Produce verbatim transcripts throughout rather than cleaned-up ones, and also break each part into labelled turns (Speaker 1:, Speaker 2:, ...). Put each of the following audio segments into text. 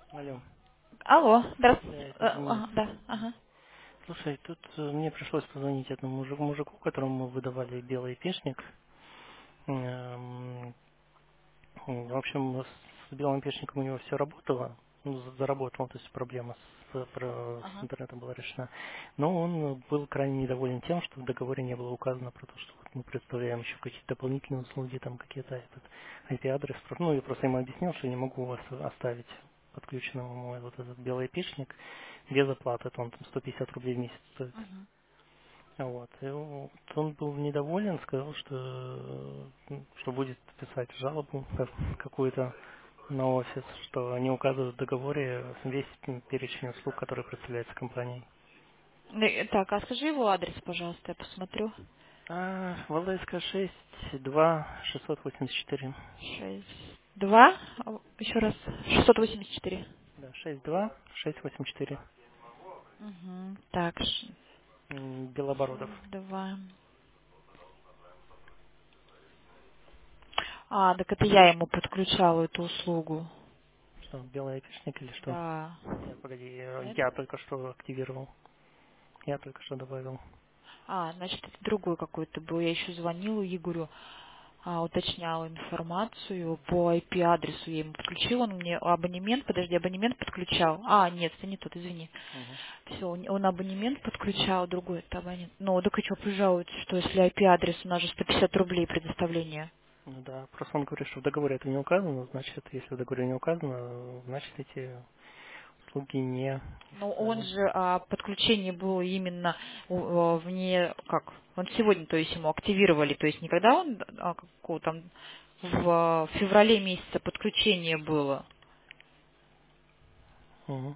Speaker 1: Алло.
Speaker 2: Алло,
Speaker 1: Да,
Speaker 2: здравствуйте.
Speaker 1: это
Speaker 2: Э,
Speaker 1: Денис.
Speaker 2: ага, да, ага.
Speaker 1: Слушай, тут э, мне пришлось позвонить этому мужику, мужику, которому мы выдавали белый пешник. Эм, В общем, с белым пешником у него все работало. Ну, за- заработал, то есть проблема с, про- с
Speaker 2: Ага.
Speaker 1: интернетом была решена. Но он был крайне недоволен тем, что в договоре не было указано про то, что вот мы представляем еще какие-то дополнительные услуги, там какие-то этот ай пи-адрес. Ну, я просто ему объяснил, что я не могу вас оставить подключенным мой вот этот белый пешник без оплаты. Это он там сто пятьдесят рублей в месяц стоит.
Speaker 2: Мгм.
Speaker 1: Вот. И вот он был недоволен, сказал, что, э, что будет писать жалобу как- какую-то на офис, что они указывают в договоре весь перечень услуг, которые представляются компанией.
Speaker 2: Э, Так, а скажи его адрес, пожалуйста, я посмотрю.
Speaker 1: А, в эл эс ка шесть два шестьсот восемьдесят четыре.
Speaker 2: Шесть два. Еще раз. Шестьсот восемьдесят четыре.
Speaker 1: Да, шесть два шесть восемь четыре.
Speaker 2: Угу. Так, ш-
Speaker 1: М, Белобородов.
Speaker 2: шесть два. А, так это я ему подключала эту услугу.
Speaker 1: Что, белый айпишник или что?
Speaker 2: Да.
Speaker 1: Нет, погоди, э,
Speaker 2: Нет?
Speaker 1: я только что активировал. Я только что добавил.
Speaker 2: А, значит, это другой какой-то был. Я еще звонила Игорю. а, уточняла информацию по ай пи-адресу. Я ему подключила, он мне абонемент, подожди, абонемент подключал. А, нет, это не тот, извини.
Speaker 1: Мгм.
Speaker 2: Все, он он абонемент подключал, другой это абонент. Ну, так и что, пожалуйста, что если ай пи-адрес, у нас же сто пятьдесят рублей предоставление.
Speaker 1: Ну да, просто он говорит, что в договоре это не указано, значит, если в договоре не указано, значит, эти услуги не
Speaker 2: Но он
Speaker 1: официальны.
Speaker 2: же, а, подключение было именно у- а, вне, как, он сегодня, то есть ему активировали, то есть никогда он, а, какого там, в феврале месяце подключение было.
Speaker 1: Мгм.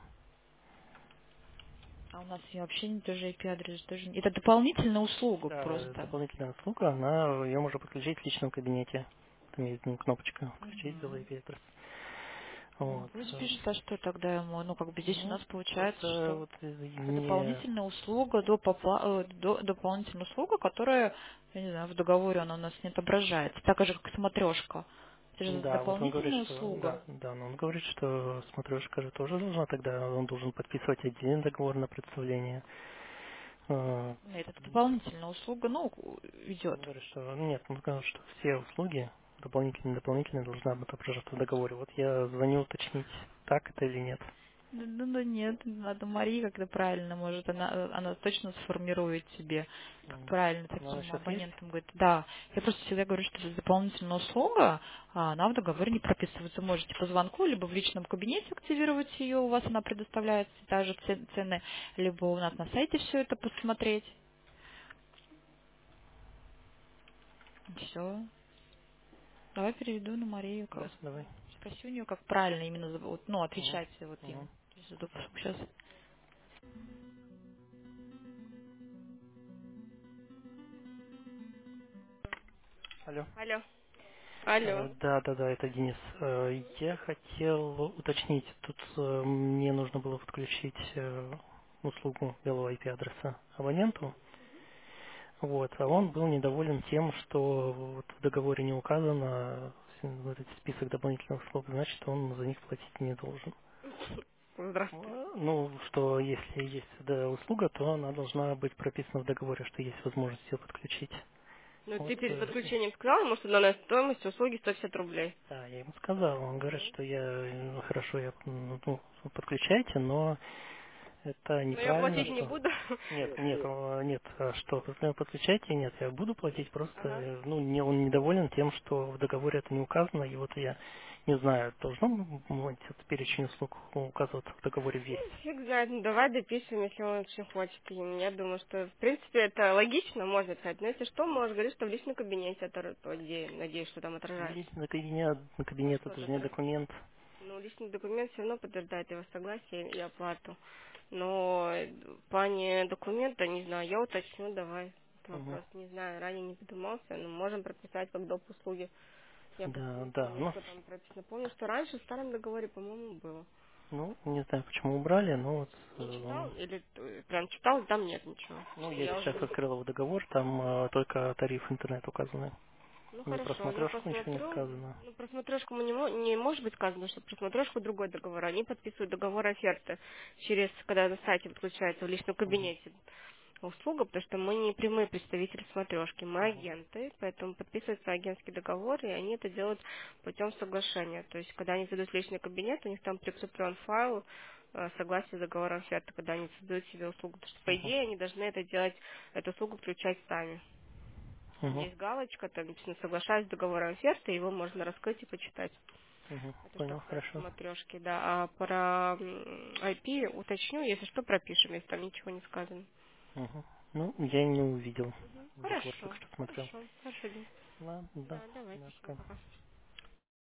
Speaker 2: А у нас и вообще не тоже ай пи-адрес. Тоже... не- Это дополнительная услуга
Speaker 1: Да,
Speaker 2: просто.
Speaker 1: дополнительная услуга, она, ее можно подключить в личном кабинете. Там есть ну, кнопочка «Включить белый
Speaker 2: Мгм.
Speaker 1: ветер».
Speaker 2: Ну,
Speaker 1: Вот.
Speaker 2: пусть
Speaker 1: э,
Speaker 2: пишет, а что тогда ему? Ну, как бы здесь у
Speaker 1: Ну,
Speaker 2: нас получается,
Speaker 1: просто
Speaker 2: что
Speaker 1: вот э,
Speaker 2: это
Speaker 1: мне,
Speaker 2: дополнительная услуга, до попла- э, до- дополнительная услуга, которая, я не знаю, в договоре она у нас не отображается. Так же, как смотрешка. Это же
Speaker 1: да, вот он говорит,
Speaker 2: дополнительная
Speaker 1: что,
Speaker 2: услуга.
Speaker 1: да, да, но он говорит, что смотрешка же тоже должна тогда, он должен подписывать отдельный договор на представление. Э,
Speaker 2: Нет, это дополнительная услуга, ну,
Speaker 1: Он
Speaker 2: идет.
Speaker 1: говорит, что нет, он сказал, что все услуги, дополнительные, дополнительные, должна быть отображаться в договоре. Вот я звоню уточнить, так это или нет.
Speaker 2: Да, да, да нет, надо Марии как-то правильно, может, она, она точно сформирует себе, как
Speaker 1: М.
Speaker 2: правильно
Speaker 1: Но она
Speaker 2: таким
Speaker 1: сейчас есть?
Speaker 2: абонентам говорит. Да, я просто всегда говорю, что это дополнительная услуга, а она в договоре не прописывается. Можете по звонку, либо в личном кабинете активировать ее, у вас она предоставляется, та же це- цены, либо у нас на сайте все это посмотреть. Все. Давай переведу на Марию. Как,
Speaker 1: Да, давай.
Speaker 2: спроси у нее, как правильно именно, зав- вот, ну,
Speaker 1: Угу.
Speaker 2: отвечать вот им.
Speaker 1: Угу.
Speaker 2: Сейчас.
Speaker 1: Алло.
Speaker 2: Алло. Алло.
Speaker 1: Э, Да, да, да, это Денис. Э, Я хотел уточнить, тут э, мне нужно было подключить э, услугу белого ай пи-адреса абоненту. Вот, а он был недоволен тем, что вот в договоре не указано э, вот этот список дополнительных услуг, значит, он за них платить не должен.
Speaker 2: Здравствуйте.
Speaker 1: Э, Ну, что если есть да, услуга, то она должна быть прописана в договоре, что есть возможность ее подключить.
Speaker 2: Ну,
Speaker 1: Вот,
Speaker 2: ты перед
Speaker 1: э,
Speaker 2: подключением сказала ему, что данная стоимость услуги сто пятьдесят рублей.
Speaker 1: да, я ему сказал, он говорит, что я, э, хорошо, я, м, ну, подключайте, но это
Speaker 2: Но я
Speaker 1: неправильно,
Speaker 2: платить не
Speaker 1: что...
Speaker 2: буду.
Speaker 1: Нет, нет, э, нет, а что, подключ- подключайте, нет, я буду платить, просто,
Speaker 2: Ага.
Speaker 1: э, ну, не, он недоволен тем, что в договоре это не указано, и вот я не знаю, должно быть этот перечень услуг указываться в договоре весь.
Speaker 2: Фиг знает, ну давай допишем, если он очень хочет. И я думаю, что, в принципе, это логично, можно сказать. Но если что, можешь говорить, что в личном кабинете, это то, где, надеюсь, что там отражается.
Speaker 1: Личный кабинет,
Speaker 2: А
Speaker 1: кабинет
Speaker 2: что
Speaker 1: это
Speaker 2: же
Speaker 1: же не
Speaker 2: отражается?
Speaker 1: документ.
Speaker 2: Ну, личный документ все равно подтверждает его согласие и оплату. Но э, в плане документа, не знаю, я уточню, давай. Это
Speaker 1: Мгм.
Speaker 2: вопрос, не знаю, ранее не поднимался, но можем прописать как доп. Услуги. Я просто
Speaker 1: Да,
Speaker 2: не
Speaker 1: да,
Speaker 2: помню,
Speaker 1: ну,
Speaker 2: что там прописано. Помню, что раньше в старом договоре, по-моему, было.
Speaker 1: ну, не знаю, почему убрали, но вот,
Speaker 2: Не
Speaker 1: э,
Speaker 2: читал?
Speaker 1: он-
Speaker 2: Или э, прям читал, там нет ничего.
Speaker 1: ну, я
Speaker 2: Я уже
Speaker 1: сейчас
Speaker 2: не...
Speaker 1: открыл его договор, там э, только тариф интернет указаны.
Speaker 3: Ну
Speaker 1: Не про
Speaker 3: хорошо, ну
Speaker 1: смотрешку ничего не
Speaker 3: просмотрю,
Speaker 1: сказано.
Speaker 3: ну про смотрешку мы не, мо- не может быть сказано, что про смотрешку другой договор. Они подписывают договор оферты через, когда на сайте подключается в личном
Speaker 1: Мгм.
Speaker 3: кабинете услуга, потому что мы не прямые представители смотрешки, мы
Speaker 1: Мгм.
Speaker 3: агенты, поэтому подписывается агентский договор, и они это делают путем соглашения. То есть, когда они зайдут в личный кабинет, у них там прикреплен файл э, согласия с договором оферты, когда они создают себе услугу. Потому что, по
Speaker 1: Мгм.
Speaker 3: идее, они должны это делать, эту услугу включать сами. Там
Speaker 1: Мгм.
Speaker 3: есть галочка, там написано «Соглашаюсь с договором оферты», его можно раскрыть и почитать.
Speaker 1: Мгм.
Speaker 3: Это что
Speaker 1: Понял,
Speaker 3: касается
Speaker 1: хорошо.
Speaker 3: смотрешки, да. А про м, ай пи уточню, если что, пропишем, если там ничего не сказано.
Speaker 1: Мгм. Ну, я не увидел.
Speaker 3: Мгм.
Speaker 1: В договор только
Speaker 3: Хорошо,
Speaker 1: что смотрел.
Speaker 3: хорошо, хорошо, Дим.
Speaker 1: Ладно, да.
Speaker 3: Да, давайте,
Speaker 1: Да,
Speaker 3: всем
Speaker 1: пока.
Speaker 3: пока.